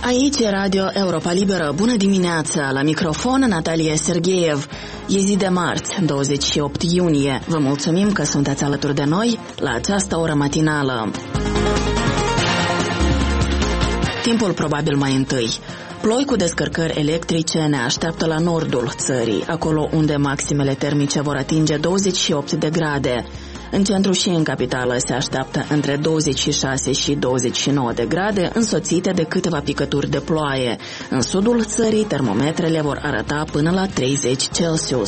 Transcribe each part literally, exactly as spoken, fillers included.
Aici e Radio Europa Liberă. Bună dimineața! La microfon Natalia Sergeev. E zi de marți, douăzeci și opt iunie. Vă mulțumim că sunteți alături de noi la această oră matinală. Timpul probabil mai întâi. Ploi cu descărcări electrice ne așteaptă la nordul țării, acolo unde maximele termice vor atinge douăzeci și opt de grade. În centru și în capitală se așteaptă între douăzeci și șase și douăzeci și nouă de grade, însoțite de câteva picături de ploaie. În sudul țării, termometrele vor arăta până la treizeci Celsius.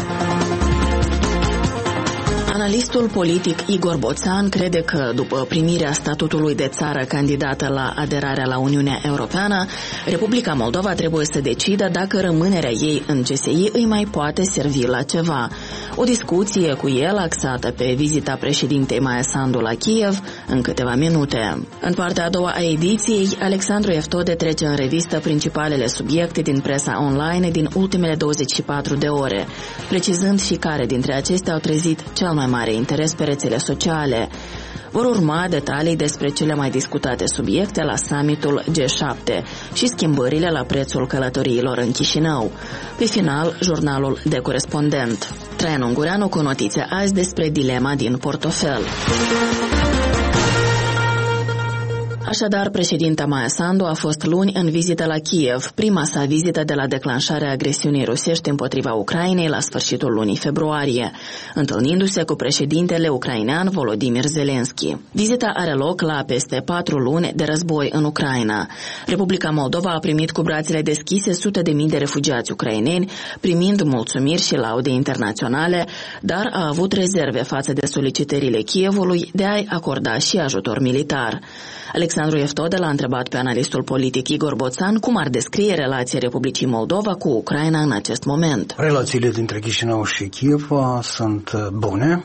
Analistul politic Igor Boțan crede că, după primirea statutului de țară candidată la aderarea la Uniunea Europeană, Republica Moldova trebuie să decidă dacă rămânerea ei în C S I îi mai poate servi la ceva. O discuție cu el axată pe vizita președintei Maia Sandu la Kiev în câteva minute. În partea a doua a ediției, Alexandru Eftode trece în revistă principalele subiecte din presa online din ultimele douăzeci și patru de ore, precizând și care dintre acestea au trezit cel mai mare interes pe rețele sociale. Vor urma detalii despre cele mai discutate subiecte la summitul G șapte și schimbările la prețul călătoriilor în Chișinău. Pe final, jurnalul de corespondent. Traian Ungureanu cu notițe azi despre dilema din portofel. Așadar, președinta Maia Sandu a fost luni în vizită la Kiev, prima sa vizită de la declanșarea agresiunii rusești împotriva Ucrainei la sfârșitul lunii februarie, întâlnindu-se cu președintele ucrainean Volodymyr Zelensky. Vizita are loc la peste patru luni de război în Ucraina. Republica Moldova a primit cu brațele deschise sute de mii de refugiați ucraineni, primind mulțumiri și laude internaționale, dar a avut rezerve față de solicitările Kievului de a-i acorda și ajutor militar. Alexandru Eftode l-a întrebat pe analistul politic Igor Boțan cum ar descrie relația Republicii Moldova cu Ucraina în acest moment. Relațiile dintre Chișinău și Kiev sunt bune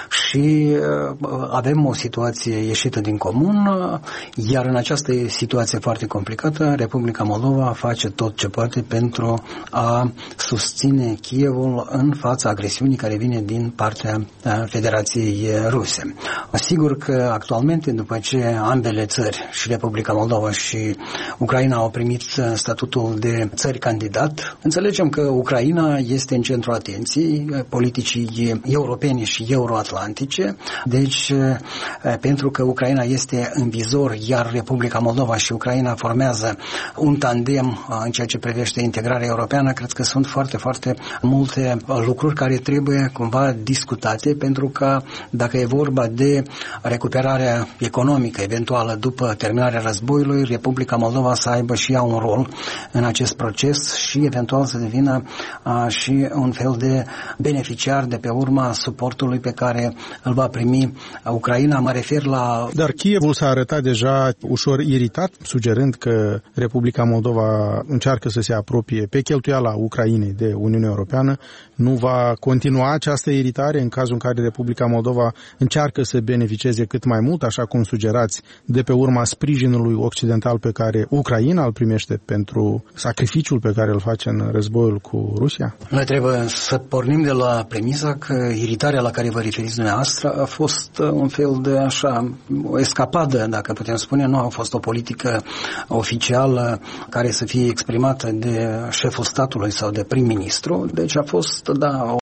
și avem o situație ieșită din comun, iar în această situație foarte complicată, Republica Moldova face tot ce poate pentru a susține Kievul în fața agresiunii care vine din partea Federației Ruse. Sigur că actualmente, după ce ambele țări, și Republica Moldova și Ucraina, au primit statutul de țări candidat, înțelegem că Ucraina este în centrul atenției politicii europene și euroatlantice, deci pentru că Ucraina este în vizor, iar Republica Moldova și Ucraina formează un tandem în ceea ce privește integrarea europeană, cred că sunt foarte, foarte multe lucruri care trebuie cumva discutate, pentru că dacă e vorba de recuperarea economică eventuală după terminarea războiului, Republica Moldova să aibă și ea un rol în acest proces și eventual să devină a, și un fel de beneficiar de pe urma suportului pe care îl va primi Ucraina. Mă refer la... Dar Kievul s-a arătat deja ușor iritat, sugerând că Republica Moldova încearcă să se apropie pe cheltuiala Ucrainei de Uniunea Europeană. Nu va continua această iritare în cazul în care Republica Moldova încearcă să beneficieze cât mai mult, așa cum sugerați, de pe urma sprijinului occidental pe care Ucraina îl primește pentru sacrificiul pe care îl face în războiul cu Rusia? Noi trebuie să pornim de la premisa că iritarea la care vă referiți dumneavoastră a fost un fel de așa, o escapadă, dacă putem spune, nu a fost o politică oficială care să fie exprimată de șeful statului sau de prim-ministru, deci a fost, da,